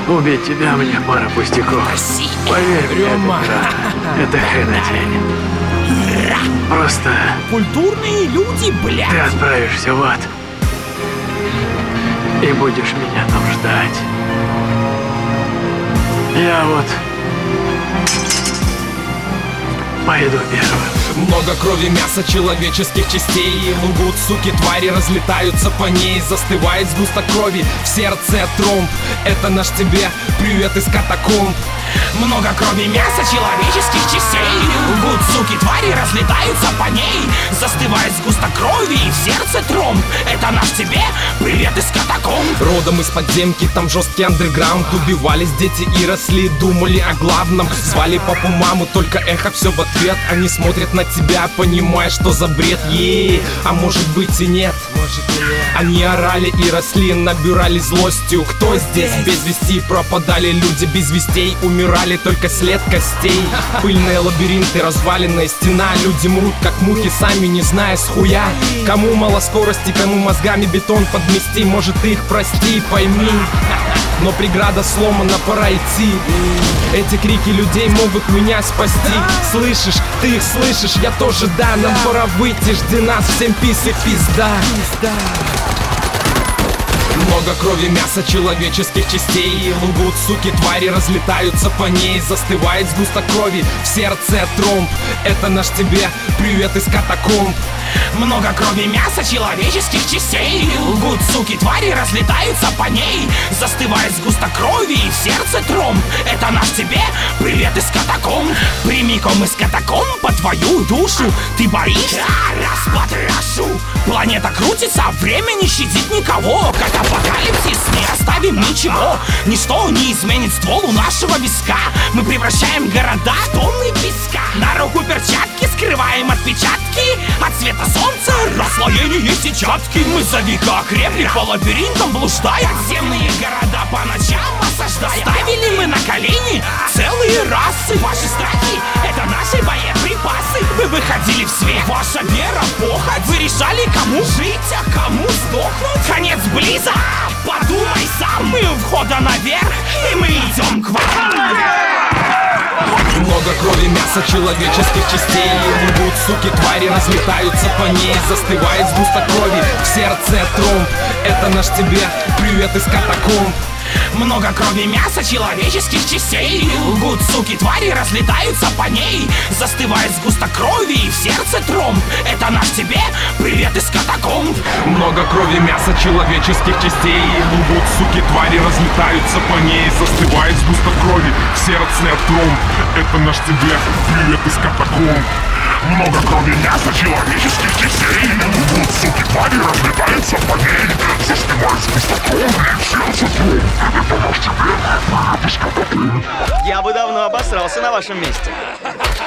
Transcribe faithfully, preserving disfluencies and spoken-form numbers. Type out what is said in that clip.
Убить тебя мне пара пустяков. Поверь мне, это, это хренотень. Просто... Культурные люди, блядь! Ты отправишься в ад. И будешь меня там ждать. Я вот... пойду первым. Много крови, мяса, человеческих частей. Лгут, суки, твари разлетаются по ней. Застывает сгусток крови в сердце тромб. Это наш тебе привет из катакомб. Много крови, мяса, человеческих частей. Лгут, суки, твари разлетаются по ней. Застывает сгусток крови и в сердце тромб. Это наш тебе привет из катакомб. Родом из подземки, там жесткий андерграунд. Убивались дети и росли, думали о главном. Звали папу, маму, только эхо все в ответ. Они смотрят на тебя, понимая, что за бред. Е-е-е, а может быть и нет. Они орали и росли, набирали злостью. Кто здесь без вести? Пропадали люди без вестей. Умирали только след костей. Пыльные лабиринты, разваленная стена. Люди мрут как мухи, сами не зная с хуя. Кому мало скорости, кому мозгами бетон подмести. Может ты их прости, пойми. Но преграда сломана, пора идти. Эти крики людей могут меня спасти. Слышишь, ты их слышишь, я тоже, да. Нам пора выйти, жди нас, всем пис и пизда. Много крови, мяса, человеческих частей. Лгут, суки, твари разлетаются по ней. Застывает сгусток крови в сердце тромб. Это наш тебе привет из катакомб. Много крови, мяса, человеческих частей. Лгут, суки, твари разлетаются по ней. Застывает сгусток крови и в сердце тромб. Это наш тебе привет из катакомб. Прямиком из катакомб по твою душу. Ты боишься? Распотрошу. Планета крутится, время не щадит никого. Как апокалипсис, не оставим ничего. Ничто не изменит ствол у нашего виска. Мы превращаем города в тонны песка. На руку перчатки, скрываем отпечатки. От света солнца расслоение сетчатки. Мы за века окрепли, по лабиринтам блуждая. Подземные города по ночам осаждая. Ставили мы на колени целые расы. Ваши страхи — это наши боеприпасы. Вы выходили в свет, ваша вера, похоть. Вы решали, кому жить, а кому сдохнуть. Конец близок, подумай сам. Мы у входа наверх, и мы идем к вам. Много крови, мяса, человеческих частей. Лгут, суки, твари разлетаются по ней. Застывает сгусток крови в сердце тромб. Это наш тебе привет из катакомб. Много крови, мяса, человеческих частей. Лгут, суки, твари разлетаются по ней. Застывает сгусток крови и в сердце тромб. Это наш тебе привет из катакомб. Много крови, мяса, человеческих частей. Лгут, суки, твари разлетаются по ней. Застывает сгусток крови в сердце тромб. Это наш тебе привет из катакомб. Много крови, мяса, человеческих частей. Лгут, суки, твари разлетаются по ней. Застывает сгусток крови в сердце тромб. Это наш тебе привет из катакомб. Я бы давно обосрался на вашем месте.